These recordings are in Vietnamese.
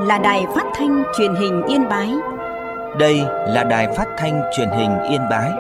là đài phát thanh truyền hình Yên Bái. Đây là đài phát thanh truyền hình Yên Bái.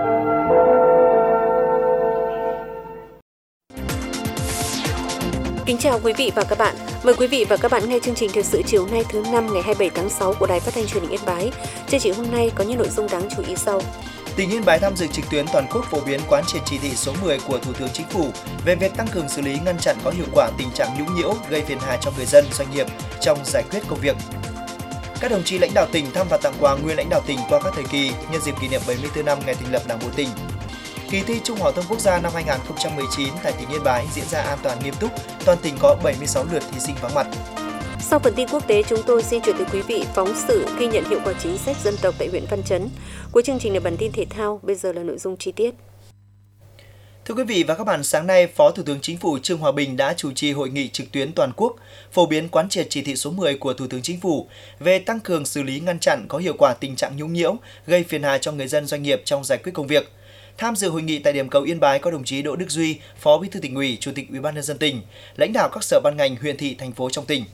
Kính chào quý vị và các bạn. Mời quý vị và các bạn nghe chương trình thời sự chiều nay thứ 5 ngày 27 tháng 6 của Đài Phát thanh Truyền hình Yên Bái. Chương trình hôm nay có những nội dung đáng chú ý sau. Tỉnh Yên Bái tham dự trực tuyến toàn quốc phổ biến quán triệt chỉ thị số 10 của Thủ tướng Chính phủ về việc tăng cường xử lý ngăn chặn có hiệu quả tình trạng nhũng nhiễu gây phiền hà cho người dân, doanh nghiệp trong giải quyết công việc. Các đồng chí lãnh đạo tỉnh thăm và tặng quà nguyên lãnh đạo tỉnh qua các thời kỳ nhân dịp kỷ niệm 74 năm ngày thành lập Đảng bộ tỉnh. Kỳ thi Trung học phổ thông quốc gia năm 2019 tại tỉnh Yên Bái diễn ra an toàn nghiêm túc, toàn tỉnh có 76 lượt thí sinh vắng mặt. Sau phần tin quốc tế, chúng tôi xin chuyển tới quý vị phóng sự ghi nhận hiệu quả chính sách dân tộc tại huyện Văn Chấn. Cuối chương trình là bản tin thể thao, bây giờ là nội dung chi tiết. Thưa quý vị và các bạn, sáng nay, Phó Thủ tướng Chính phủ Trương Hòa Bình đã chủ trì hội nghị trực tuyến toàn quốc phổ biến quán triệt chỉ thị số 10 của Thủ tướng Chính phủ về tăng cường xử lý ngăn chặn có hiệu quả tình trạng nhũng nhiễu gây phiền hà cho người dân, doanh nghiệp trong giải quyết công việc. Tham dự hội nghị tại điểm cầu Yên Bái có đồng chí Đỗ Đức Duy, Phó Bí thư Tỉnh ủy, Chủ tịch Ủy ban nhân dân tỉnh, lãnh đạo các sở ban ngành, huyện thị, thành phố trong tỉnh.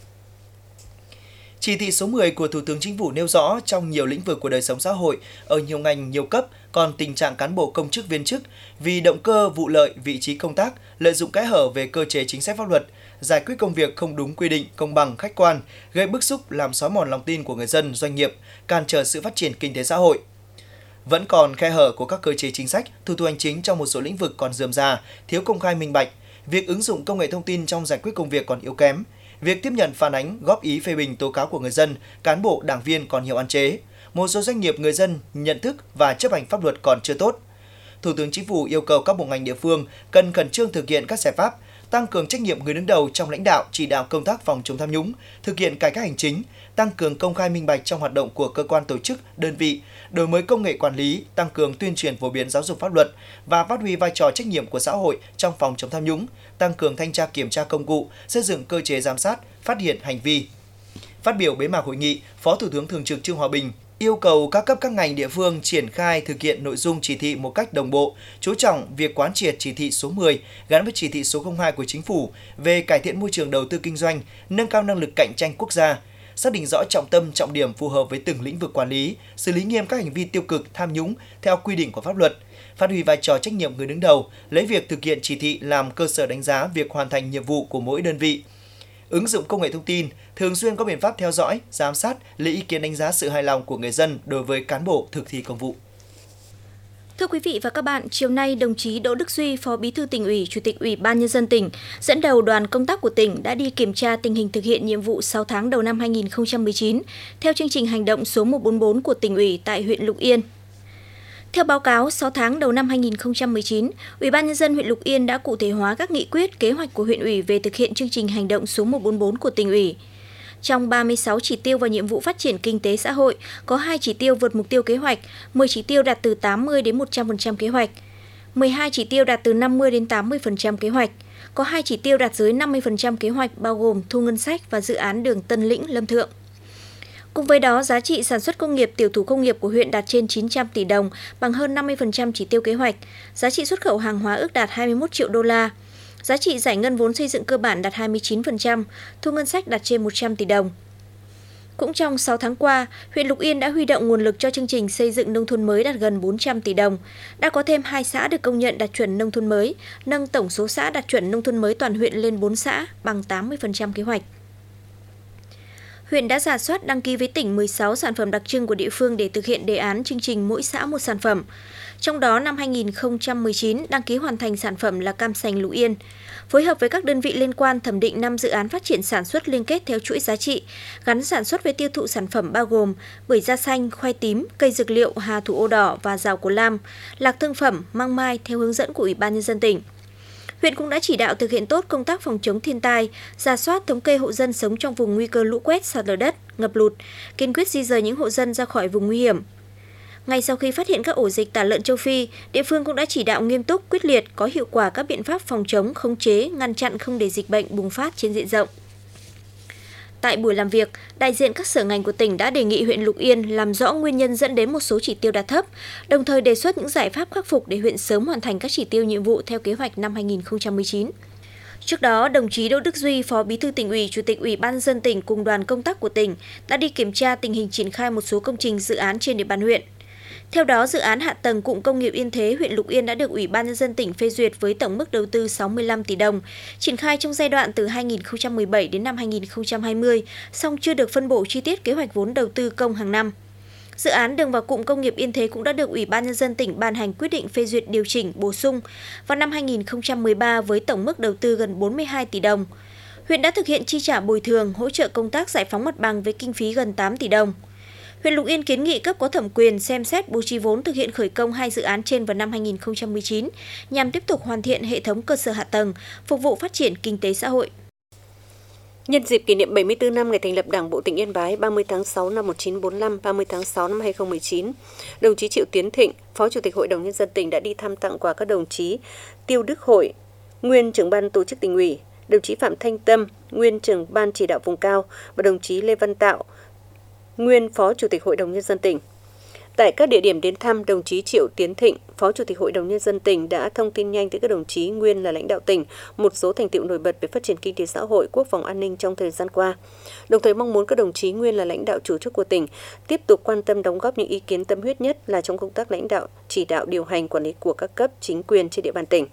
Chỉ thị số 10 của Thủ tướng Chính phủ nêu rõ trong nhiều lĩnh vực của đời sống xã hội, ở nhiều ngành, nhiều cấp, còn tình trạng cán bộ công chức viên chức vì động cơ vụ lợi, vị trí công tác, lợi dụng kẽ hở về cơ chế chính sách pháp luật, giải quyết công việc không đúng quy định, công bằng, khách quan, gây bức xúc làm xói mòn lòng tin của người dân, doanh nghiệp, cản trở sự phát triển kinh tế xã hội. Vẫn còn khe hở của các cơ chế chính sách, thủ tục hành chính trong một số lĩnh vực còn rườm rà, thiếu công khai minh bạch, việc ứng dụng công nghệ thông tin trong giải quyết công việc còn yếu kém, việc tiếp nhận phản ánh, góp ý phê bình tố cáo của người dân, cán bộ, đảng viên còn nhiều hạn chế, một số doanh nghiệp, người dân nhận thức và chấp hành pháp luật còn chưa tốt. Thủ tướng Chính phủ yêu cầu các bộ ngành địa phương cần khẩn trương thực hiện các giải pháp, tăng cường trách nhiệm người đứng đầu trong lãnh đạo, chỉ đạo công tác phòng chống tham nhũng, thực hiện cải cách hành chính, tăng cường công khai minh bạch trong hoạt động của cơ quan tổ chức, đơn vị, đổi mới công nghệ quản lý, tăng cường tuyên truyền phổ biến giáo dục pháp luật và phát huy vai trò trách nhiệm của xã hội trong phòng chống tham nhũng, tăng cường thanh tra kiểm tra công vụ, xây dựng cơ chế giám sát, phát hiện hành vi. Phát biểu bế mạc hội nghị, Phó Thủ tướng Thường trực Trương Hòa Bình yêu cầu các cấp các ngành địa phương triển khai thực hiện nội dung chỉ thị một cách đồng bộ, chú trọng việc quán triệt chỉ thị số 10 gắn với chỉ thị số 02 của Chính phủ về cải thiện môi trường đầu tư kinh doanh, nâng cao năng lực cạnh tranh quốc gia, xác định rõ trọng tâm, trọng điểm phù hợp với từng lĩnh vực quản lý, xử lý nghiêm các hành vi tiêu cực, tham nhũng theo quy định của pháp luật, phát huy vai trò trách nhiệm người đứng đầu, lấy việc thực hiện chỉ thị làm cơ sở đánh giá việc hoàn thành nhiệm vụ của mỗi đơn vị. Ứng dụng công nghệ thông tin, thường xuyên có biện pháp theo dõi, giám sát, lấy ý kiến đánh giá sự hài lòng của người dân đối với cán bộ thực thi công vụ. Thưa quý vị và các bạn, chiều nay, đồng chí Đỗ Đức Duy, Phó Bí thư Tỉnh ủy, Chủ tịch Ủy ban nhân dân tỉnh, dẫn đầu đoàn công tác của tỉnh đã đi kiểm tra tình hình thực hiện nhiệm vụ 6 tháng đầu năm 2019 theo chương trình hành động số 144 của Tỉnh ủy tại huyện Lục Yên. Theo báo cáo, 6 tháng đầu năm 2019, Ủy ban nhân dân huyện Lục Yên đã cụ thể hóa các nghị quyết, kế hoạch của huyện ủy về thực hiện chương trình hành động số 144 của Tỉnh ủy. Trong 36 chỉ tiêu và nhiệm vụ phát triển kinh tế xã hội, có 2 chỉ tiêu vượt mục tiêu kế hoạch, 10 chỉ tiêu đạt từ 80 đến 100% kế hoạch, 12 chỉ tiêu đạt từ 50 đến 80% kế hoạch, có 2 chỉ tiêu đạt dưới 50% kế hoạch bao gồm thu ngân sách và dự án đường Tân Lĩnh - Lâm Thượng. Cùng với đó, giá trị sản xuất công nghiệp, tiểu thủ công nghiệp của huyện đạt trên 900 tỷ đồng, bằng hơn 50% chỉ tiêu kế hoạch. Giá trị xuất khẩu hàng hóa ước đạt 21 triệu đô la. Giá trị giải ngân vốn xây dựng cơ bản đạt 29%, thu ngân sách đạt trên 100 tỷ đồng. Cũng trong 6 tháng qua, huyện Lục Yên đã huy động nguồn lực cho chương trình xây dựng nông thôn mới đạt gần 400 tỷ đồng. Đã có thêm 2 xã được công nhận đạt chuẩn nông thôn mới, nâng tổng số xã đạt chuẩn nông thôn mới toàn huyện lên 4 xã, bằng 80% kế hoạch. Huyện đã rà soát đăng ký với tỉnh 16 sản phẩm đặc trưng của địa phương để thực hiện đề án chương trình mỗi xã một sản phẩm. Trong đó, năm 2019 đăng ký hoàn thành sản phẩm là cam sành Lục Yên. Phối hợp với các đơn vị liên quan thẩm định 5 dự án phát triển sản xuất liên kết theo chuỗi giá trị, gắn sản xuất với tiêu thụ sản phẩm bao gồm bưởi da xanh, khoai tím, cây dược liệu, hà thủ ô đỏ và rào cổ lam, lạc thương phẩm, măng mai theo hướng dẫn của Ủy ban nhân dân tỉnh. Huyện cũng đã chỉ đạo thực hiện tốt công tác phòng chống thiên tai, rà soát thống kê hộ dân sống trong vùng nguy cơ lũ quét, sạt lở đất, ngập lụt, kiên quyết di dời những hộ dân ra khỏi vùng nguy hiểm. Ngay sau khi phát hiện các ổ dịch tả lợn châu Phi, địa phương cũng đã chỉ đạo nghiêm túc, quyết liệt, có hiệu quả các biện pháp phòng chống, khống chế, ngăn chặn không để dịch bệnh bùng phát trên diện rộng. Tại buổi làm việc, đại diện các sở ngành của tỉnh đã đề nghị huyện Lục Yên làm rõ nguyên nhân dẫn đến một số chỉ tiêu đạt thấp, đồng thời đề xuất những giải pháp khắc phục để huyện sớm hoàn thành các chỉ tiêu nhiệm vụ theo kế hoạch năm 2019. Trước đó, đồng chí Đỗ Đức Duy, Phó Bí thư Tỉnh ủy, Chủ tịch Ủy ban nhân dân tỉnh cùng đoàn công tác của tỉnh đã đi kiểm tra tình hình triển khai một số công trình dự án trên địa bàn huyện. Theo đó, dự án hạ tầng cụm công nghiệp Yên Thế, huyện Lục Yên đã được Ủy ban nhân dân tỉnh phê duyệt với tổng mức đầu tư 65 tỷ đồng, triển khai trong giai đoạn từ 2017 đến năm 2020, song chưa được phân bổ chi tiết kế hoạch vốn đầu tư công hàng năm. Dự án đường vào cụm công nghiệp Yên Thế cũng đã được Ủy ban nhân dân tỉnh ban hành quyết định phê duyệt điều chỉnh bổ sung vào năm 2013 với tổng mức đầu tư gần 42 tỷ đồng. Huyện đã thực hiện chi trả bồi thường, hỗ trợ công tác giải phóng mặt bằng với kinh phí gần 8 tỷ đồng. Huyện Lục Yên kiến nghị cấp có thẩm quyền xem xét bố trí vốn thực hiện khởi công 2 dự án trên vào năm 2019 nhằm tiếp tục hoàn thiện hệ thống cơ sở hạ tầng, phục vụ phát triển kinh tế xã hội. Nhân dịp kỷ niệm 74 năm ngày thành lập Đảng bộ tỉnh Yên Bái 30 tháng 6 năm 1945, 30 tháng 6 năm 2019, đồng chí Triệu Tiến Thịnh, Phó Chủ tịch Hội đồng Nhân dân tỉnh đã đi thăm tặng quà các đồng chí Tiêu Đức Hội, nguyên trưởng ban tổ chức Tỉnh ủy, đồng chí Phạm Thanh Tâm, nguyên trưởng ban chỉ đạo vùng cao và đồng chí Lê Văn Tạo, nguyên Phó Chủ tịch Hội đồng Nhân dân tỉnh. Tại các địa điểm đến thăm, đồng chí Triệu Tiến Thịnh, Phó Chủ tịch Hội đồng Nhân dân tỉnh đã thông tin nhanh tới các đồng chí nguyên là lãnh đạo tỉnh một số thành tựu nổi bật về phát triển kinh tế xã hội, quốc phòng an ninh trong thời gian qua. Đồng thời mong muốn các đồng chí nguyên là lãnh đạo chủ chốt của tỉnh tiếp tục quan tâm đóng góp những ý kiến tâm huyết nhất là trong công tác lãnh đạo, chỉ đạo điều hành quản lý của các cấp chính quyền trên địa bàn tỉnh.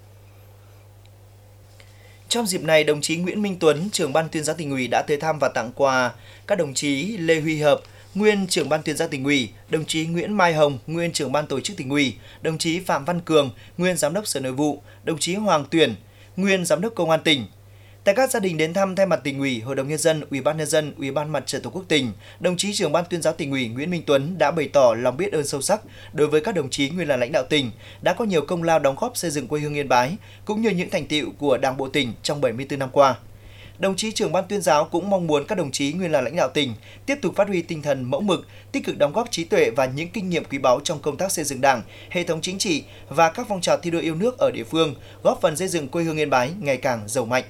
Trong dịp này, đồng chí Nguyễn Minh Tuấn, trưởng ban tuyên giáo Tỉnh ủy đã tới thăm và tặng quà các đồng chí Lê Huy Hợp, nguyên trưởng ban tuyên giáo Tỉnh ủy, đồng chí Nguyễn Mai Hồng, nguyên trưởng ban tổ chức Tỉnh ủy, đồng chí Phạm Văn Cường, nguyên giám đốc Sở Nội vụ, đồng chí Hoàng Tuyển, nguyên giám đốc Công an tỉnh. Tại các gia đình đến thăm, thay mặt Tỉnh ủy, Hội đồng Nhân dân, Ủy ban Nhân dân, Ủy ban Mặt trận Tổ quốc tỉnh, đồng chí trưởng ban tuyên giáo Tỉnh ủy Nguyễn Minh Tuấn đã bày tỏ lòng biết ơn sâu sắc đối với các đồng chí nguyên là lãnh đạo tỉnh đã có nhiều công lao đóng góp xây dựng quê hương Yên Bái cũng như những thành tựu của Đảng bộ tỉnh trong 74 năm qua. Đồng chí trưởng ban tuyên giáo cũng mong muốn các đồng chí nguyên là lãnh đạo tỉnh tiếp tục phát huy tinh thần mẫu mực, tích cực đóng góp trí tuệ và những kinh nghiệm quý báu trong công tác xây dựng Đảng, hệ thống chính trị và các phong trào thi đua yêu nước ở địa phương, góp phần xây dựng quê hương Yên Bái ngày càng giàu mạnh.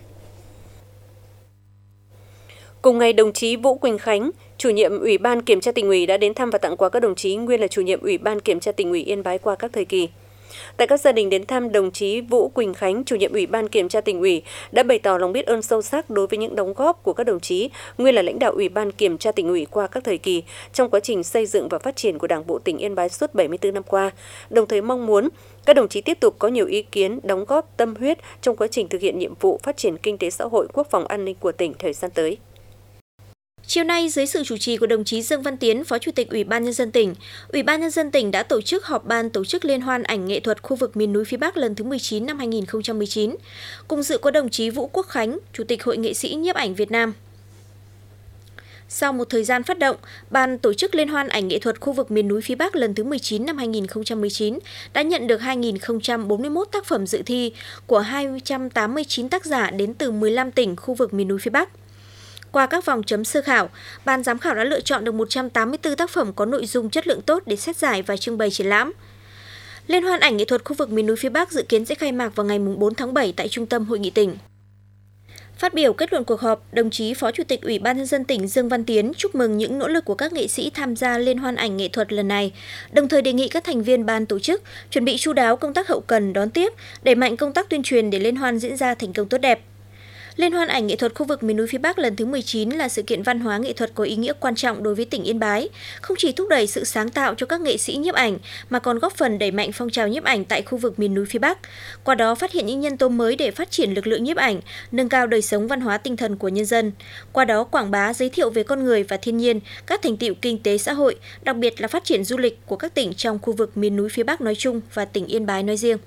Cùng ngày, đồng chí Vũ Quỳnh Khánh, chủ nhiệm Ủy ban Kiểm tra Tỉnh ủy đã đến thăm và tặng quà các đồng chí nguyên là chủ nhiệm Ủy ban Kiểm tra Tỉnh ủy Yên Bái qua các thời kỳ. Tại các gia đình đến thăm, đồng chí Vũ Quỳnh Khánh, chủ nhiệm Ủy ban Kiểm tra Tỉnh ủy đã bày tỏ lòng biết ơn sâu sắc đối với những đóng góp của các đồng chí nguyên là lãnh đạo Ủy ban Kiểm tra Tỉnh ủy qua các thời kỳ trong quá trình xây dựng và phát triển của Đảng bộ tỉnh Yên Bái suốt 74 năm qua, đồng thời mong muốn các đồng chí tiếp tục có nhiều ý kiến, đóng góp tâm huyết trong quá trình thực hiện nhiệm vụ phát triển kinh tế xã hội, quốc phòng an ninh của tỉnh thời gian tới. Chiều nay, dưới sự chủ trì của đồng chí Dương Văn Tiến, Phó Chủ tịch Ủy ban Nhân dân tỉnh, Ủy ban Nhân dân tỉnh đã tổ chức họp ban tổ chức Liên hoan ảnh nghệ thuật khu vực miền núi phía Bắc lần thứ 19 năm 2019. Cùng dự có đồng chí Vũ Quốc Khánh, Chủ tịch Hội nghệ sĩ nhiếp ảnh Việt Nam. Sau một thời gian phát động, Ban tổ chức Liên hoan ảnh nghệ thuật khu vực miền núi phía Bắc lần thứ 19 năm 2019 đã nhận được 2.041 tác phẩm dự thi của 289 tác giả đến từ 15 tỉnh khu vực miền núi phía Bắc. Qua các vòng chấm sơ khảo, ban giám khảo đã lựa chọn được 184 tác phẩm có nội dung chất lượng tốt để xét giải và trưng bày triển lãm. Liên hoan ảnh nghệ thuật khu vực miền núi phía Bắc dự kiến sẽ khai mạc vào ngày 4 tháng 7 tại Trung tâm Hội nghị tỉnh. Phát biểu kết luận cuộc họp, đồng chí Phó Chủ tịch Ủy ban Nhân dân tỉnh Dương Văn Tiến chúc mừng những nỗ lực của các nghệ sĩ tham gia Liên hoan ảnh nghệ thuật lần này, đồng thời đề nghị các thành viên ban tổ chức chuẩn bị chu đáo công tác hậu cần đón tiếp, đẩy mạnh công tác tuyên truyền để liên hoan diễn ra thành công tốt đẹp. Liên hoan ảnh nghệ thuật khu vực miền núi phía Bắc lần thứ 19 là sự kiện văn hóa nghệ thuật có ý nghĩa quan trọng đối với tỉnh Yên Bái, không chỉ thúc đẩy sự sáng tạo cho các nghệ sĩ nhiếp ảnh mà còn góp phần đẩy mạnh phong trào nhiếp ảnh tại khu vực miền núi phía Bắc, qua đó phát hiện những nhân tố mới để phát triển lực lượng nhiếp ảnh, nâng cao đời sống văn hóa tinh thần của nhân dân, qua đó quảng bá giới thiệu về con người và thiên nhiên, các thành tựu kinh tế xã hội, đặc biệt là phát triển du lịch của các tỉnh trong khu vực miền núi phía Bắc nói chung và tỉnh Yên Bái nói riêng.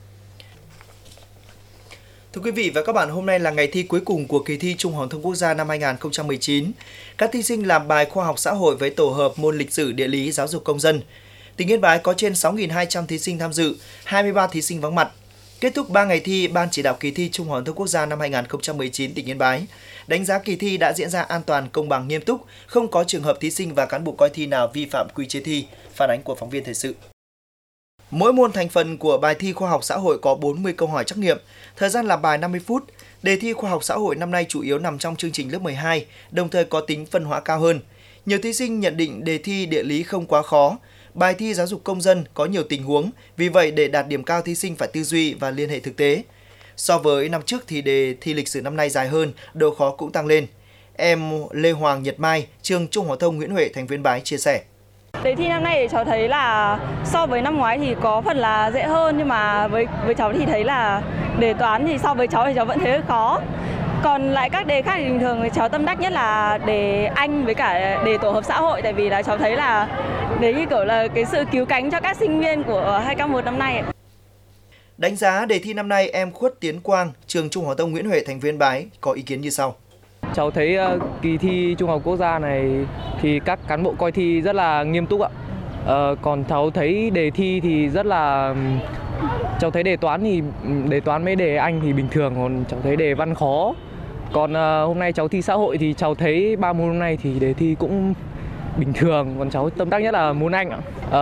Thưa quý vị và các bạn, hôm nay là ngày thi cuối cùng của kỳ thi Trung học phổ thông quốc gia năm 2019. Các thí sinh làm bài khoa học xã hội với tổ hợp môn lịch sử, địa lý, giáo dục công dân. Tỉnh Yên Bái có trên 6.200 thí sinh tham dự, 23 thí sinh vắng mặt. Kết thúc 3 ngày thi, Ban chỉ đạo kỳ thi Trung học phổ thông quốc gia năm 2019 tỉnh Yên Bái đánh giá kỳ thi đã diễn ra an toàn, công bằng, nghiêm túc, không có trường hợp thí sinh và cán bộ coi thi nào vi phạm quy chế thi. Phản ánh của phóng viên thời sự. Mỗi môn thành phần của bài thi khoa học xã hội có 40 câu hỏi trắc nghiệm, thời gian làm bài 50 phút. Đề thi khoa học xã hội năm nay chủ yếu nằm trong chương trình lớp 12, đồng thời có tính phân hóa cao hơn. Nhiều thí sinh nhận định đề thi địa lý không quá khó. Bài thi giáo dục công dân có nhiều tình huống, vì vậy để đạt điểm cao thí sinh phải tư duy và liên hệ thực tế. So với năm trước thì đề thi lịch sử năm nay dài hơn, độ khó cũng tăng lên. Em Lê Hoàng Nhật Mai, trường Trung học phổ thông Nguyễn Huệ, thành phố Yên Bái chia sẻ. Đề thi năm nay thì cháu thấy là so với năm ngoái thì có phần là dễ hơn, nhưng mà với cháu thì thấy là đề toán thì so với cháu thì cháu vẫn thấy hơi khó. Còn lại các đề khác thì bình thường thì cháu tâm đắc nhất là đề Anh với cả đề tổ hợp xã hội, tại vì là cháu thấy là đấy như kiểu là cái sự cứu cánh cho các sinh viên của 2K1 năm nay. Đánh giá đề thi năm nay, em Khuất Tiến Quang, trường Trung học phổ thông Nguyễn Huệ, thành phố Yên Bái có ý kiến như sau. Cháu thấy kỳ thi Trung học quốc gia này thì các cán bộ coi thi rất là nghiêm túc ạ. Còn cháu thấy đề thi thì rất là... Cháu thấy đề toán mấy đề Anh thì bình thường, còn cháu thấy đề văn khó. Còn hôm nay cháu thi xã hội thì cháu thấy 3 môn hôm nay thì đề thi cũng bình thường. Còn cháu tâm đắc nhất là môn Anh ạ.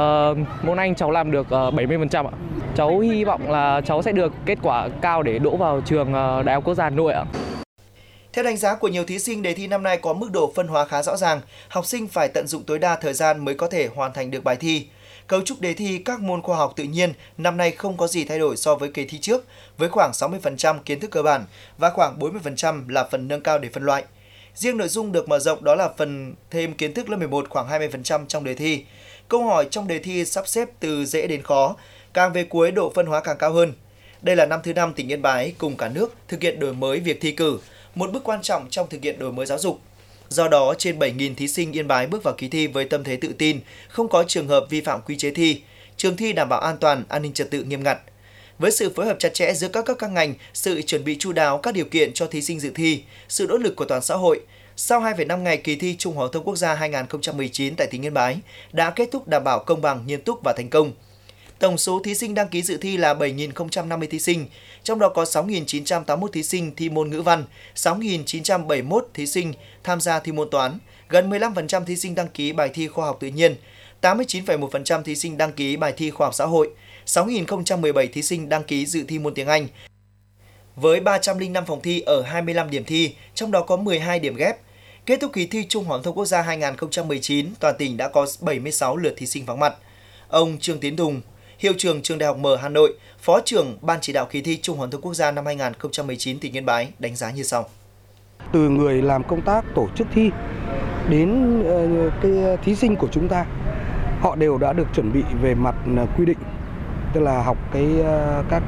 Môn Anh cháu làm được 70% ạ. Cháu hy vọng là cháu sẽ được kết quả cao để đỗ vào trường Đại học Quốc gia Hà Nội ạ. Theo đánh giá của nhiều thí sinh, đề thi năm nay có mức độ phân hóa khá rõ ràng. Học sinh phải tận dụng tối đa thời gian mới có thể hoàn thành được bài thi. Cấu trúc đề thi các môn khoa học tự nhiên năm nay không có gì thay đổi so với kỳ thi trước, với khoảng 60% kiến thức cơ bản và khoảng 40% là phần nâng cao để phân loại. Riêng nội dung được mở rộng đó là phần thêm kiến thức lớp 11 khoảng 20% trong đề thi. Câu hỏi trong đề thi sắp xếp từ dễ đến khó, càng về cuối độ phân hóa càng cao hơn. Đây là năm thứ 5 tỉnh Yên Bái cùng cả nước thực hiện đổi mới việc thi cử, một bước quan trọng trong thực hiện đổi mới giáo dục. Do đó, trên 7.000 thí sinh Yên Bái bước vào kỳ thi với tâm thế tự tin, không có trường hợp vi phạm quy chế thi. Trường thi đảm bảo an toàn, an ninh trật tự nghiêm ngặt. Với sự phối hợp chặt chẽ giữa các cấp các ngành, sự chuẩn bị chu đáo các điều kiện cho thí sinh dự thi, sự nỗ lực của toàn xã hội, sau 2,5 ngày kỳ thi Trung học phổ thông quốc gia 2019 tại tỉnh Yên Bái đã kết thúc đảm bảo công bằng, nghiêm túc và thành công. Tổng số thí sinh đăng ký dự thi là 7.050 thí sinh, trong đó có 6.981 thí sinh thi môn ngữ văn, 6.971 thí sinh tham gia thi môn toán, gần 15% thí sinh đăng ký bài thi khoa học tự nhiên, 89,1% thí sinh đăng ký bài thi khoa học xã hội, 6.017 thí sinh đăng ký dự thi môn tiếng Anh. Với 305 phòng thi ở 25 điểm thi, trong đó có 12 điểm ghép. Kết thúc kỳ thi Trung học phổ thông quốc gia 2019, toàn tỉnh đã có 76 lượt thí sinh vắng mặt. Ông Trương Tiến Tùng, Hiệu trưởng Trường Đại học Mở Hà Nội, Phó trưởng Ban chỉ đạo kỳ thi Trung học phổ thông quốc gia năm 2019 tỉnh Yên Bái đánh giá như sau. Từ người làm công tác tổ chức thi đến cái thí sinh của chúng ta, họ đều đã được chuẩn bị về mặt quy định, tức là học các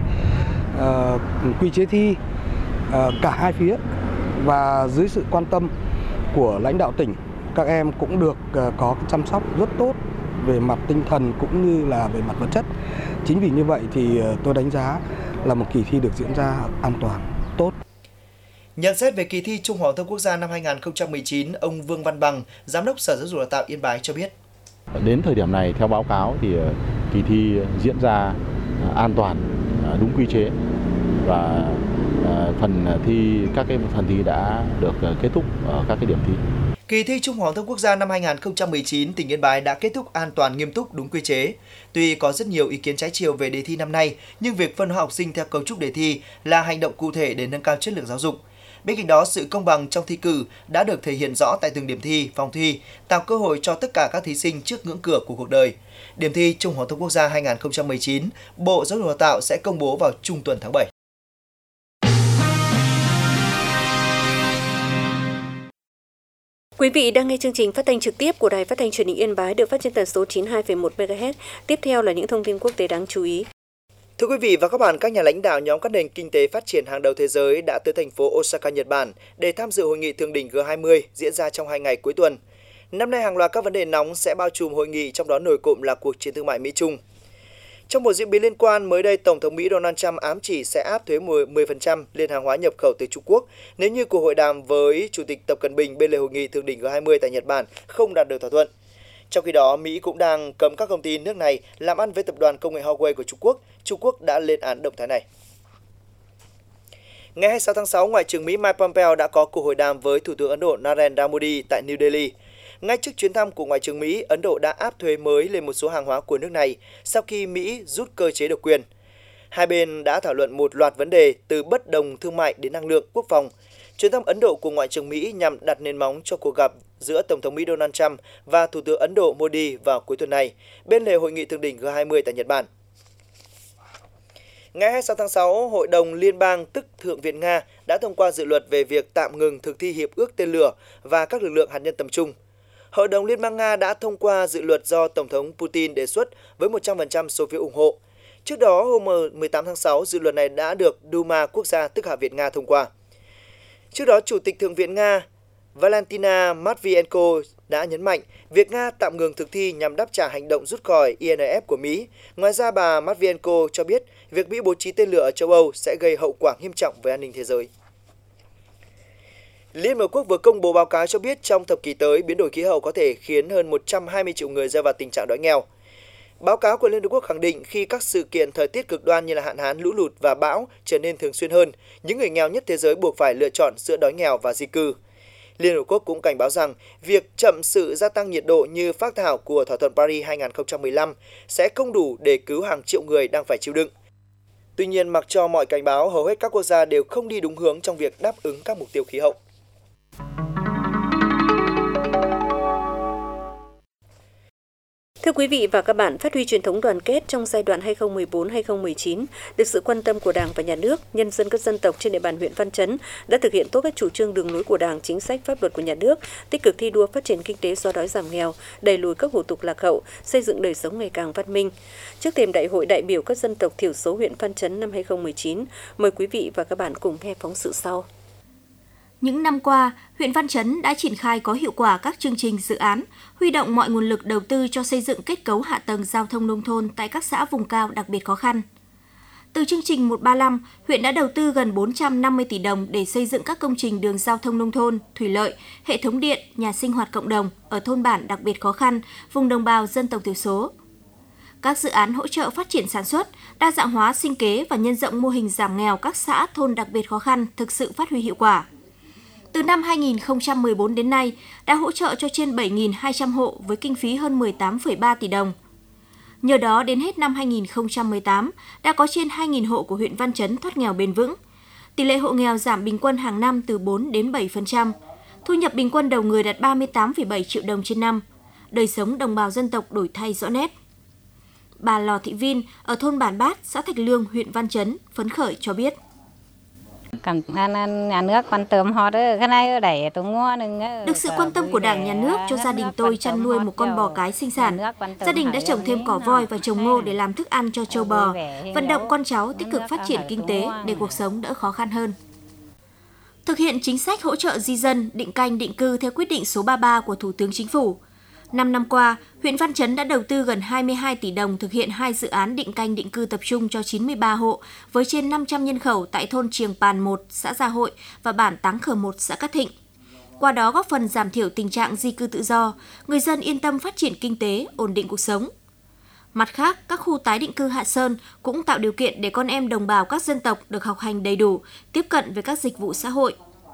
quy chế thi cả hai phía, và dưới sự quan tâm của lãnh đạo tỉnh, các em cũng được có chăm sóc rất tốt về mặt tinh thần cũng như là về mặt vật chất. Chính vì như vậy thì tôi đánh giá là một kỳ thi được diễn ra an toàn, tốt. Nhận xét về kỳ thi Trung học phổ thông quốc gia năm 2019, ông Vương Văn Bằng, Giám đốc Sở Giáo dục Đào tạo Yên Bái cho biết. Đến thời điểm này, theo báo cáo thì kỳ thi diễn ra an toàn, đúng quy chế và các phần thi đã được kết thúc ở các điểm thi. Kỳ thi Trung học phổ thông quốc gia năm 2019, tỉnh Yên Bái đã kết thúc an toàn, nghiêm túc, đúng quy chế. Tuy có rất nhiều ý kiến trái chiều về đề thi năm nay, nhưng việc phân hóa học sinh theo cấu trúc đề thi là hành động cụ thể để nâng cao chất lượng giáo dục. Bên cạnh đó, sự công bằng trong thi cử đã được thể hiện rõ tại từng điểm thi, phòng thi, tạo cơ hội cho tất cả các thí sinh trước ngưỡng cửa của cuộc đời. Điểm thi Trung học phổ thông quốc gia 2019, Bộ Giáo dục Đào tạo sẽ công bố vào trung tuần tháng 7. Quý vị đang nghe chương trình phát thanh trực tiếp của Đài Phát thanh Truyền hình Yên Bái được phát trên tần số 92,1 MHz. Tiếp theo là những thông tin quốc tế đáng chú ý. Thưa quý vị và các bạn, các nhà lãnh đạo nhóm các nền kinh tế phát triển hàng đầu thế giới đã tới thành phố Osaka, Nhật Bản để tham dự hội nghị thượng đỉnh G20 diễn ra trong 2 ngày cuối tuần. Năm nay hàng loạt các vấn đề nóng sẽ bao trùm hội nghị, trong đó nổi cộm là cuộc chiến thương mại Mỹ-Trung. Trong một diễn biến liên quan, mới đây Tổng thống Mỹ Donald Trump ám chỉ sẽ áp thuế 10% lên hàng hóa nhập khẩu từ Trung Quốc nếu như cuộc hội đàm với Chủ tịch Tập Cận Bình bên lề hội nghị thượng đỉnh G20 tại Nhật Bản không đạt được thỏa thuận. Trong khi đó, Mỹ cũng đang cấm các công ty nước này làm ăn với tập đoàn công nghệ Huawei của Trung Quốc. Trung Quốc đã lên án động thái này. Ngày 26 tháng 6, Ngoại trưởng Mỹ Mike Pompeo đã có cuộc hội đàm với Thủ tướng Ấn Độ Narendra Modi tại New Delhi. Ngay trước chuyến thăm của Ngoại trưởng Mỹ, Ấn Độ đã áp thuế mới lên một số hàng hóa của nước này sau khi Mỹ rút cơ chế độc quyền. Hai bên đã thảo luận một loạt vấn đề từ bất đồng thương mại đến năng lượng, quốc phòng. Chuyến thăm Ấn Độ của Ngoại trưởng Mỹ nhằm đặt nền móng cho cuộc gặp giữa Tổng thống Mỹ Donald Trump và Thủ tướng Ấn Độ Modi vào cuối tuần này, bên lề hội nghị thượng đỉnh G20 tại Nhật Bản. Ngày 26 tháng 6, Hội đồng Liên bang tức Thượng viện Nga đã thông qua dự luật về việc tạm ngừng thực thi Hiệp ước Tên lửa và các lực lượng hạt nhân tầm trung. Hội đồng Liên bang Nga đã thông qua dự luật do Tổng thống Putin đề xuất với 100% số phiếu ủng hộ. Trước đó, hôm 18 tháng 6, dự luật này đã được Duma Quốc gia tức Hạ viện Nga thông qua. Trước đó, Chủ tịch Thượng viện Nga Valentina Matvienko đã nhấn mạnh việc Nga tạm ngừng thực thi nhằm đáp trả hành động rút khỏi INF của Mỹ. Ngoài ra, bà Matvienko cho biết việc Mỹ bố trí tên lửa ở châu Âu sẽ gây hậu quả nghiêm trọng với an ninh thế giới. Liên Hợp Quốc vừa công bố báo cáo cho biết trong thập kỷ tới, biến đổi khí hậu có thể khiến hơn 120 triệu người rơi vào tình trạng đói nghèo. Báo cáo của Liên Hợp Quốc khẳng định khi các sự kiện thời tiết cực đoan như là hạn hán, lũ lụt và bão trở nên thường xuyên hơn, những người nghèo nhất thế giới buộc phải lựa chọn giữa đói nghèo và di cư. Liên Hợp Quốc cũng cảnh báo rằng việc chậm sự gia tăng nhiệt độ như phác thảo của thỏa thuận Paris 2015 sẽ không đủ để cứu hàng triệu người đang phải chịu đựng. Tuy nhiên, mặc cho mọi cảnh báo, hầu hết các quốc gia đều không đi đúng hướng trong việc đáp ứng các mục tiêu khí hậu. Thưa quý vị và các bạn, phát huy truyền thống đoàn kết trong giai đoạn 2014-2019, được sự quan tâm của Đảng và Nhà nước, nhân dân các dân tộc trên địa bàn huyện Văn Chấn đã thực hiện tốt các chủ trương đường lối của Đảng, chính sách pháp luật của Nhà nước, tích cực thi đua phát triển kinh tế xóa đói giảm nghèo, đẩy lùi các hủ tục lạc hậu, xây dựng đời sống ngày càng văn minh. Trước thềm Đại hội đại biểu các dân tộc thiểu số huyện Văn Chấn năm 2019, mời quý vị và các bạn cùng nghe phóng sự sau. Những năm qua, huyện Văn Chấn đã triển khai có hiệu quả các chương trình dự án, huy động mọi nguồn lực đầu tư cho xây dựng kết cấu hạ tầng giao thông nông thôn tại các xã vùng cao đặc biệt khó khăn. Từ chương trình 135, huyện đã đầu tư gần 450 tỷ đồng để xây dựng các công trình đường giao thông nông thôn, thủy lợi, hệ thống điện, nhà sinh hoạt cộng đồng ở thôn bản đặc biệt khó khăn, vùng đồng bào dân tộc thiểu số. Các dự án hỗ trợ phát triển sản xuất, đa dạng hóa sinh kế và nhân rộng mô hình giảm nghèo các xã thôn đặc biệt khó khăn thực sự phát huy hiệu quả. Từ năm 2014 đến nay, đã hỗ trợ cho trên 7.200 hộ với kinh phí hơn 18,3 tỷ đồng. Nhờ đó, đến hết năm 2018, đã có trên 2.000 hộ của huyện Văn Chấn thoát nghèo bền vững. Tỷ lệ hộ nghèo giảm bình quân hàng năm từ 4 đến 7%. Thu nhập bình quân đầu người đạt 38,7 triệu đồng trên năm. Đời sống đồng bào dân tộc đổi thay rõ nét. Bà Lò Thị Vin ở thôn Bản Bát, xã Thạch Lương, huyện Văn Chấn phấn khởi cho biết. Cảm ơn nhà nước quan tâm họ đó, cái này để tôi mua được sự quan tâm của Đảng, Nhà nước cho gia đình tôi chăn nuôi một con bò cái sinh sản. Gia đình đã trồng thêm cỏ voi và trồng ngô để làm thức ăn cho trâu bò, vận động con cháu tích cực phát triển kinh tế để cuộc sống đỡ khó khăn hơn. Thực hiện chính sách hỗ trợ di dân, định canh, định cư theo quyết định số 33 của Thủ tướng Chính phủ. 5 năm qua, huyện Văn Chấn đã đầu tư gần 22 tỷ đồng thực hiện 2 dự án định canh định cư tập trung cho 93 hộ với trên 500 nhân khẩu tại thôn Triềng Pàn 1, xã Gia Hội và bản Táng Khờ 1, xã Cát Thịnh. Qua đó góp phần giảm thiểu tình trạng di cư tự do, người dân yên tâm phát triển kinh tế, ổn định cuộc sống. Mặt khác, các khu tái định cư Hạ Sơn cũng tạo điều kiện để con em đồng bào các dân tộc được học hành đầy đủ, tiếp cận với các dịch vụ xã hội.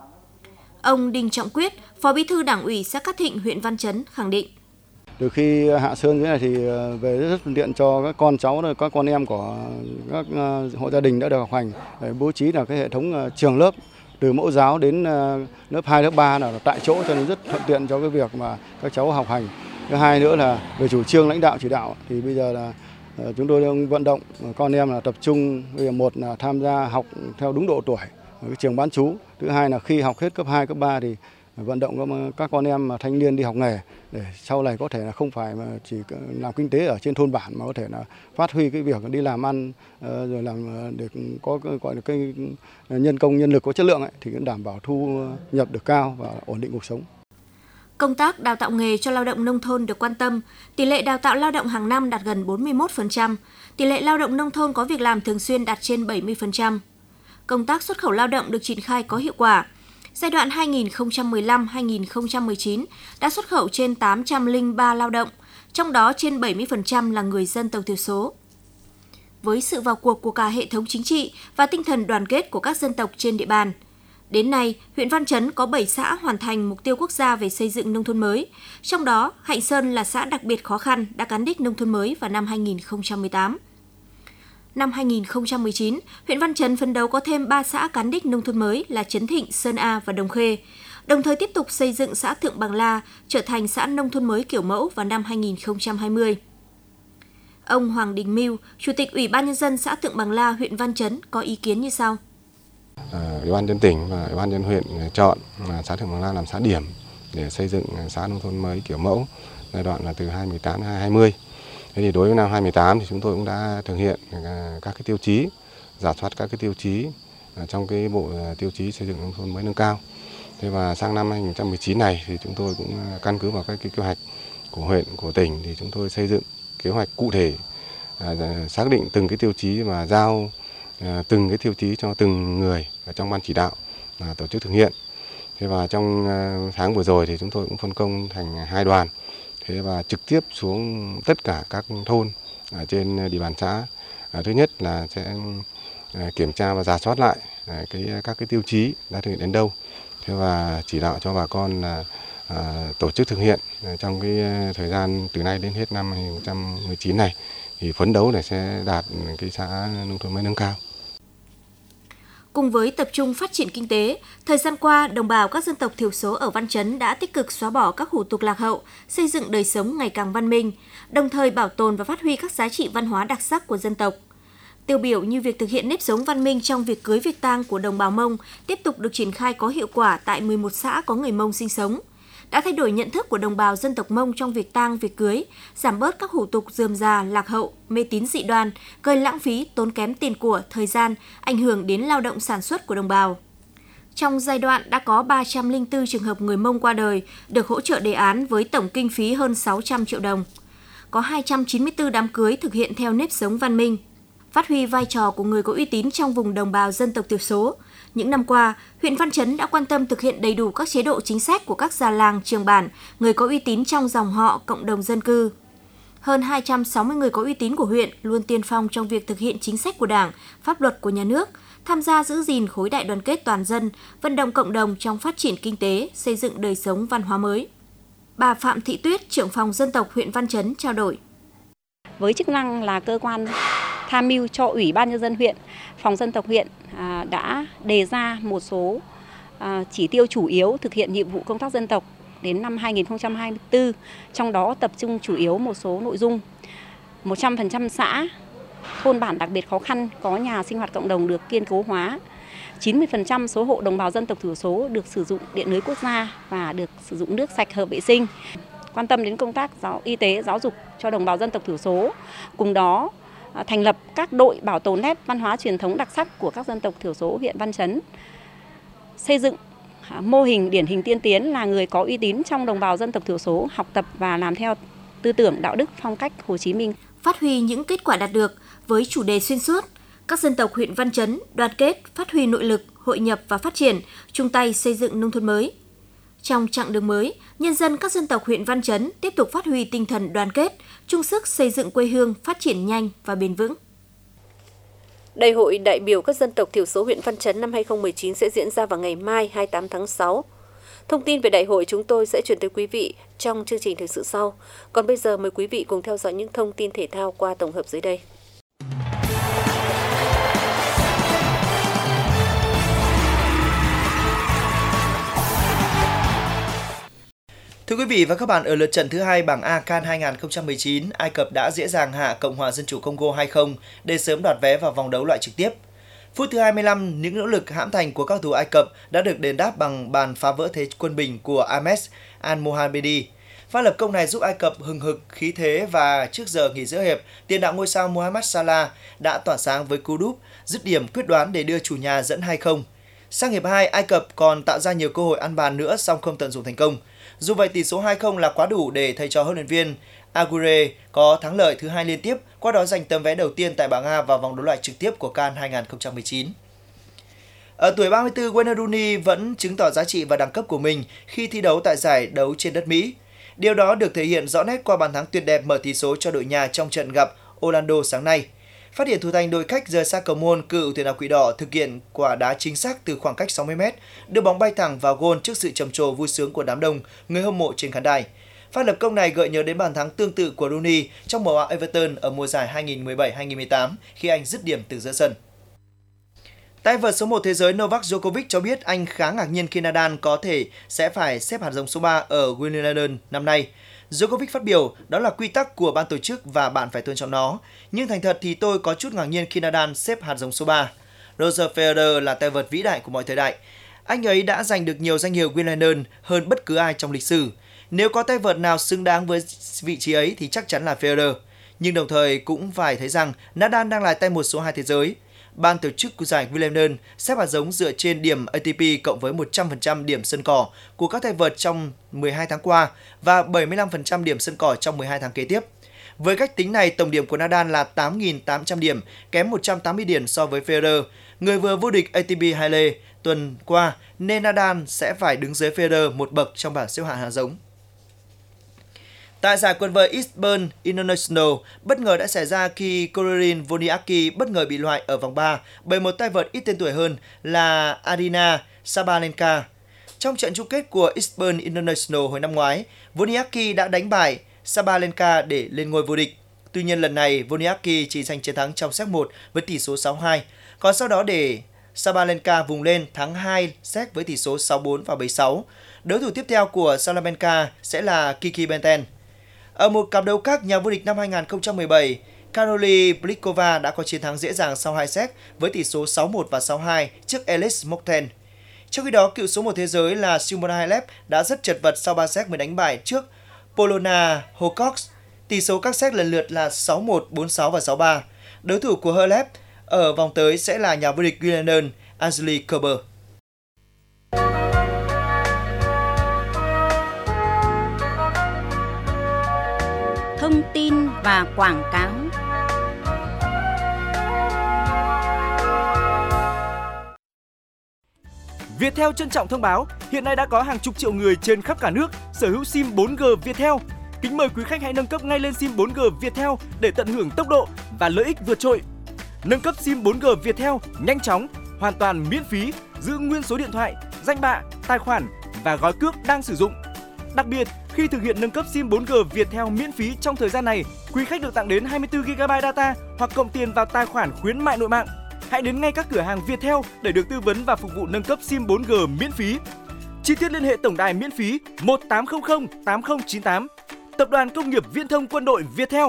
Ông Đinh Trọng Quyết, Phó Bí thư Đảng ủy xã Cát Thịnh, huyện Văn Chấn khẳng định. Từ khi Hạ Sơn thế này thì về rất thuận tiện cho các con cháu, các con em của các hộ gia đình đã được học hành, bố trí là cái hệ thống trường lớp từ mẫu giáo đến lớp 2, lớp 3 là tại chỗ, cho nên rất thuận tiện cho cái việc mà các cháu học hành. Thứ hai nữa là về chủ trương lãnh đạo chỉ đạo thì bây giờ là chúng tôi đang vận động con em là tập trung, bây giờ một là tham gia học theo đúng độ tuổi ở cái trường bán trú. Thứ hai là khi học hết cấp 2, cấp 3 thì vận động các con em mà thanh niên đi học nghề để sau này có thể là không phải mà chỉ làm kinh tế ở trên thôn bản mà có thể là phát huy cái việc đi làm ăn rồi làm để có gọi là cái nhân công nhân lực có chất lượng ấy, thì cũng đảm bảo thu nhập được cao và ổn định cuộc sống. Công tác đào tạo nghề cho lao động nông thôn được quan tâm, tỷ lệ đào tạo lao động hàng năm đạt gần 41%, tỷ lệ lao động nông thôn có việc làm thường xuyên đạt trên 70%. Công tác xuất khẩu lao động được triển khai có hiệu quả. Giai đoạn 2015-2019 đã xuất khẩu trên 803 lao động, trong đó trên 70% là người dân tộc thiểu số. Với sự vào cuộc của cả hệ thống chính trị và tinh thần đoàn kết của các dân tộc trên địa bàn, đến nay, huyện Văn Chấn có 7 xã hoàn thành mục tiêu quốc gia về xây dựng nông thôn mới, trong đó Hạnh Sơn là xã đặc biệt khó khăn đã cán đích nông thôn mới vào năm 2018. Năm 2019, huyện Văn Chấn phấn đấu có thêm 3 xã cán đích nông thôn mới là Trấn Thịnh, Sơn A và Đồng Khê, đồng thời tiếp tục xây dựng xã Thượng Bằng La trở thành xã nông thôn mới kiểu mẫu vào năm 2020. Ông Hoàng Đình Mưu, Chủ tịch Ủy ban Nhân dân xã Thượng Bằng La, huyện Văn Chấn có ý kiến như sau. Ủy ban nhân dân tỉnh và Ủy ban nhân dân huyện chọn xã Thượng Bằng La làm xã điểm để xây dựng xã nông thôn mới kiểu mẫu giai đoạn là từ 2018 đến 2020. Thế thì đối với năm 2018 thì chúng tôi cũng đã thực hiện các cái tiêu chí, rà soát các cái tiêu chí trong cái bộ tiêu chí xây dựng nông thôn mới nâng cao. Thế và sang năm 2019 này thì chúng tôi cũng căn cứ vào các cái kế hoạch của huyện, của tỉnh thì chúng tôi xây dựng kế hoạch cụ thể, xác định từng cái tiêu chí và giao từng cái tiêu chí cho từng người ở trong ban chỉ đạo tổ chức thực hiện. Thế và trong tháng vừa rồi thì chúng tôi cũng phân công thành 2 đoàn. Thế và trực tiếp xuống tất cả các thôn ở trên địa bàn xã. Thứ nhất là sẽ kiểm tra và rà soát lại các cái tiêu chí đã thực hiện đến đâu. Thế và chỉ đạo cho bà con là tổ chức thực hiện trong cái thời gian từ nay đến hết năm 2019 này thì phấn đấu để sẽ đạt cái xã nông thôn mới nâng cao. Cùng với tập trung phát triển kinh tế, thời gian qua, đồng bào các dân tộc thiểu số ở Văn Chấn đã tích cực xóa bỏ các hủ tục lạc hậu, xây dựng đời sống ngày càng văn minh, đồng thời bảo tồn và phát huy các giá trị văn hóa đặc sắc của dân tộc. Tiêu biểu như việc thực hiện nếp sống văn minh trong việc cưới việc tang của đồng bào Mông tiếp tục được triển khai có hiệu quả tại 11 xã có người Mông sinh sống, đã thay đổi nhận thức của đồng bào dân tộc Mông trong việc tang, việc cưới, giảm bớt các hủ tục rườm rà, lạc hậu, mê tín dị đoan, gây lãng phí, tốn kém tiền của, thời gian, ảnh hưởng đến lao động sản xuất của đồng bào. Trong giai đoạn đã có 304 trường hợp người Mông qua đời được hỗ trợ đề án với tổng kinh phí hơn 600 triệu đồng. Có 294 đám cưới thực hiện theo nếp sống văn minh. Phát huy vai trò của người có uy tín trong vùng đồng bào dân tộc thiểu số, những năm qua, huyện Văn Chấn đã quan tâm thực hiện đầy đủ các chế độ chính sách của các già làng, trường bản, người có uy tín trong dòng họ, cộng đồng dân cư. Hơn 260 người có uy tín của huyện luôn tiên phong trong việc thực hiện chính sách của Đảng, pháp luật của nhà nước, tham gia giữ gìn khối đại đoàn kết toàn dân, vận động cộng đồng trong phát triển kinh tế, xây dựng đời sống văn hóa mới. Bà Phạm Thị Tuyết, trưởng phòng dân tộc huyện Văn Chấn trao đổi. Với chức năng là cơ quan tham mưu cho Ủy ban Nhân dân huyện, phòng dân tộc huyện đã đề ra một số chỉ tiêu chủ yếu thực hiện nhiệm vụ công tác dân tộc đến năm 2024, trong đó tập trung chủ yếu một số nội dung. 100% xã, thôn bản đặc biệt khó khăn có nhà sinh hoạt cộng đồng được kiên cố hóa. 90% số hộ đồng bào dân tộc thiểu số được sử dụng điện lưới quốc gia và được sử dụng nước sạch hợp vệ sinh. Quan tâm đến công tác y tế, giáo dục cho đồng bào dân tộc thiểu số. Cùng đó thành lập các đội bảo tồn nét văn hóa truyền thống đặc sắc của các dân tộc thiểu số huyện Văn Chấn. Xây dựng mô hình điển hình tiên tiến là người có uy tín trong đồng bào dân tộc thiểu số, học tập và làm theo tư tưởng đạo đức phong cách Hồ Chí Minh. Phát huy những kết quả đạt được với chủ đề xuyên suốt, các dân tộc huyện Văn Chấn đoàn kết, phát huy nội lực, hội nhập và phát triển, chung tay xây dựng nông thôn mới. Trong chặng đường mới, nhân dân các dân tộc huyện Văn Chấn tiếp tục phát huy tinh thần đoàn kết, chung sức xây dựng quê hương phát triển nhanh và bền vững. Đại hội đại biểu các dân tộc thiểu số huyện Văn Chấn năm 2019 sẽ diễn ra vào ngày mai 28 tháng 6. Thông tin về đại hội chúng tôi sẽ chuyển tới quý vị trong chương trình thời sự sau. Còn bây giờ mời quý vị cùng theo dõi những thông tin thể thao qua tổng hợp dưới đây. Thưa quý vị và các bạn, ở lượt trận thứ 2 bảng A CAN 2019, Ai Cập đã dễ dàng hạ Cộng hòa Dân chủ Congo 2-0 để sớm đoạt vé vào vòng đấu loại trực tiếp. Phút thứ 25, những nỗ lực hãm thành của các cầu thủ Ai Cập đã được đền đáp bằng bàn phá vỡ thế quân bình của Ahmed Al-Mohamedi. Pha lập công này giúp Ai Cập hừng hực khí thế và trước giờ nghỉ giữa hiệp, tiền đạo ngôi sao Mohamed Salah đã tỏa sáng với cú đúp, dứt điểm quyết đoán để đưa chủ nhà dẫn 2-0. Sang hiệp 2, Ai Cập còn tạo ra nhiều cơ hội ăn bàn nữa song không tận dụng thành công. Dù vậy, tỷ số 2-0 là quá đủ để thầy trò huấn luyện viên Aguirre có thắng lợi thứ 2 liên tiếp, qua đó giành tấm vé đầu tiên tại bảng A vào vòng đấu loại trực tiếp của CAN 2019. Ở tuổi 34, Wayne Rooney vẫn chứng tỏ giá trị và đẳng cấp của mình khi thi đấu tại giải đấu trên đất Mỹ. Điều đó được thể hiện rõ nét qua bàn thắng tuyệt đẹp mở tỷ số cho đội nhà trong trận gặp Orlando sáng nay. Phát hiện thủ thành đội khách rời xa cầu môn, cựu tiền đạo Quỷ Đỏ thực hiện quả đá chính xác từ khoảng cách 60m, đưa bóng bay thẳng vào gôn trước sự trầm trồ vui sướng của đám đông người hâm mộ trên khán đài. Phát lập công này gợi nhớ đến bàn thắng tương tự của Rooney trong màu áo Everton ở mùa giải 2017-2018 khi anh dứt điểm từ giữa sân. Tay vợt số 1 thế giới Novak Djokovic cho biết anh khá ngạc nhiên khi Nadal có thể sẽ phải xếp hạt giống số 3 ở Wimbledon năm nay. Djokovic phát biểu, đó là quy tắc của ban tổ chức và bạn phải tôn trọng nó. Nhưng thành thật thì tôi có chút ngạc nhiên khi Nadal xếp hạt giống số 3. Roger Federer là tay vợt vĩ đại của mọi thời đại. Anh ấy đã giành được nhiều danh hiệu Wimbledon hơn bất cứ ai trong lịch sử. Nếu có tay vợt nào xứng đáng với vị trí ấy thì chắc chắn là Federer. Nhưng đồng thời cũng phải thấy rằng Nadal đang là tay một số 2 thế giới. Ban tổ chức của giải Wimbledon xếp hạt giống dựa trên điểm ATP cộng với 100% điểm sân cỏ của các tay vợt trong 12 tháng qua và 75% điểm sân cỏ trong 12 tháng kế tiếp. Với cách tính này, tổng điểm của Nadal là 8.800 điểm, kém 180 điểm so với Federer, người vừa vô địch ATP 2 lê tuần qua, nên Nadal sẽ phải đứng dưới Federer một bậc trong bảng xếp hạng hạt giống. Tại giải quần vợt Eastbourne International, bất ngờ đã xảy ra khi Caroline Wozniacki bất ngờ bị loại ở vòng 3 bởi một tay vợt ít tên tuổi hơn là Aryna Sabalenka. Trong trận chung kết của Eastbourne International hồi năm ngoái, Wozniacki đã đánh bại Sabalenka để lên ngôi vô địch. Tuy nhiên lần này, Wozniacki chỉ giành chiến thắng trong set 1 với tỷ số 6-2, còn sau đó để Sabalenka vùng lên thắng 2 set với tỷ số 6-4 và 7-6. Đối thủ tiếp theo của Sabalenka sẽ là Kiki Benten. Ở một cặp đấu khác, nhà vô địch năm 2017, Caroline Pliskova đã có chiến thắng dễ dàng sau 2 set với tỷ số 6-1 và 6-2 trước Alice Mogten. Trong khi đó, cựu số 1 thế giới là Simona Halep đã rất chật vật sau 3 set mới đánh bại trước Polona Hocox. Tỷ số các set lần lượt là 6-1, 4-6 và 6-3. Đối thủ của Halep ở vòng tới sẽ là nhà vô địch Wimbledon Angelique Kerber. Thông tin và quảng cáo. Viettel trân trọng thông báo, hiện nay đã có hàng chục triệu người trên khắp cả nước sở hữu SIM 4G Viettel. Kính mời quý khách hãy nâng cấp ngay lên SIM 4G Viettel để tận hưởng tốc độ và lợi ích vượt trội. Nâng cấp SIM 4G Viettel nhanh chóng, hoàn toàn miễn phí, giữ nguyên số điện thoại, danh bạ, tài khoản và gói cước đang sử dụng. Đặc biệt, khi thực hiện nâng cấp SIM 4G Viettel miễn phí trong thời gian này, quý khách được tặng đến 24GB data hoặc cộng tiền vào tài khoản khuyến mại nội mạng. Hãy đến ngay các cửa hàng Viettel để được tư vấn và phục vụ nâng cấp SIM 4G miễn phí. Chi tiết liên hệ tổng đài miễn phí 1800 8098. Tập đoàn Công nghiệp Viễn thông Quân đội Viettel.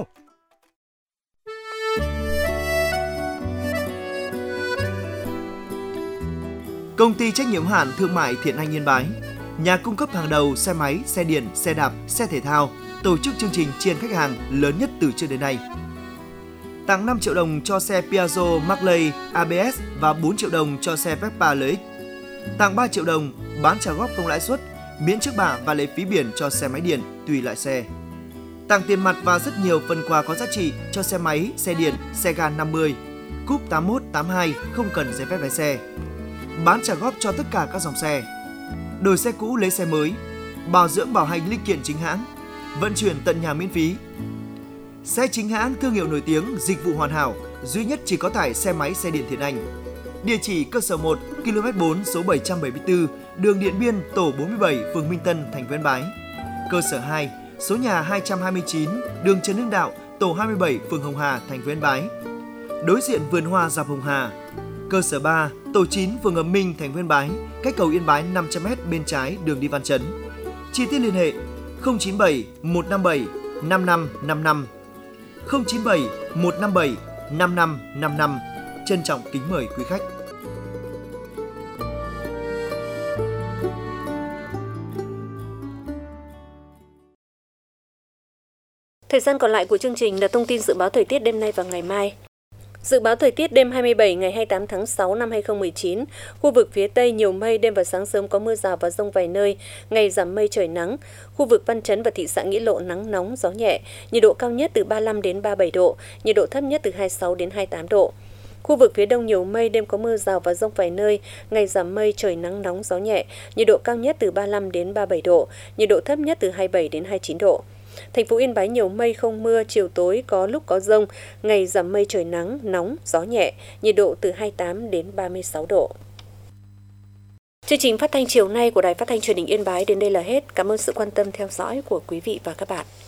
Công ty trách nhiệm hữu hạn thương mại Thiện Anh Yên Bái, nhà cung cấp hàng đầu xe máy, xe điện, xe đạp, xe thể thao, tổ chức chương trình tri ân khách hàng lớn nhất từ trước đến nay. Tặng 5 triệu đồng cho xe Piaggio Marley ABS và 4 triệu đồng cho xe Vespa LX. Tặng 3 triệu đồng bán trả góp không lãi suất, miễn trước bạ và lệ phí biển cho xe máy điện tùy loại xe. Tặng tiền mặt và rất nhiều phần quà có giá trị cho xe máy, xe điện, xe ga 50, cúp 81, 82 không cần giấy phép lái xe. Bán trả góp cho tất cả các dòng xe. Đổi xe cũ lấy xe mới, bảo dưỡng bảo hành linh kiện chính hãng, vận chuyển tận nhà miễn phí. Xe chính hãng thương hiệu nổi tiếng, dịch vụ hoàn hảo, duy nhất chỉ có tải xe máy xe điện Thiện Anh. Địa chỉ cơ sở 1, km 4 số 774, đường Điện Biên, tổ 47, phường Minh Tân, thành phố Yên Bái. Cơ sở 2, số nhà 229, đường Trần Hưng Đạo, tổ 27, phường Hồng Hà, thành phố Yên Bái. Đối diện vườn hoa dọc Hồng Hà. Cơ sở 3, tổ 9, phường Ấm Minh, thành phố Yên Bái, cách cầu Yên Bái 500m bên trái đường đi Văn Chấn. Chi tiết liên hệ 097 157 5555, 097 157 5555. Trân trọng kính mời quý khách. Thời gian còn lại của chương trình là thông tin dự báo thời tiết đêm nay và ngày mai. Dự báo thời tiết đêm 27 ngày 28 tháng 6 năm 2019, khu vực phía Tây nhiều mây, đêm và sáng sớm có mưa rào và dông vài nơi, ngày giảm mây trời nắng. Khu vực Văn Chấn và thị xã Nghĩa Lộ nắng nóng, gió nhẹ, nhiệt độ cao nhất từ 35 đến 37 độ, nhiệt độ thấp nhất từ 26 đến 28 độ. Khu vực phía Đông nhiều mây, đêm có mưa rào và dông vài nơi, ngày giảm mây trời nắng nóng, gió nhẹ, nhiệt độ cao nhất từ 35 đến 37 độ, nhiệt độ thấp nhất từ 27 đến 29 độ. Thành phố Yên Bái nhiều mây không mưa, chiều tối có lúc có dông, ngày giảm mây trời nắng, nóng, gió nhẹ, nhiệt độ từ 28 đến 36 độ. Chương trình phát thanh chiều nay của Đài Phát thanh Truyền hình Yên Bái đến đây là hết. Cảm ơn sự quan tâm theo dõi của quý vị và các bạn.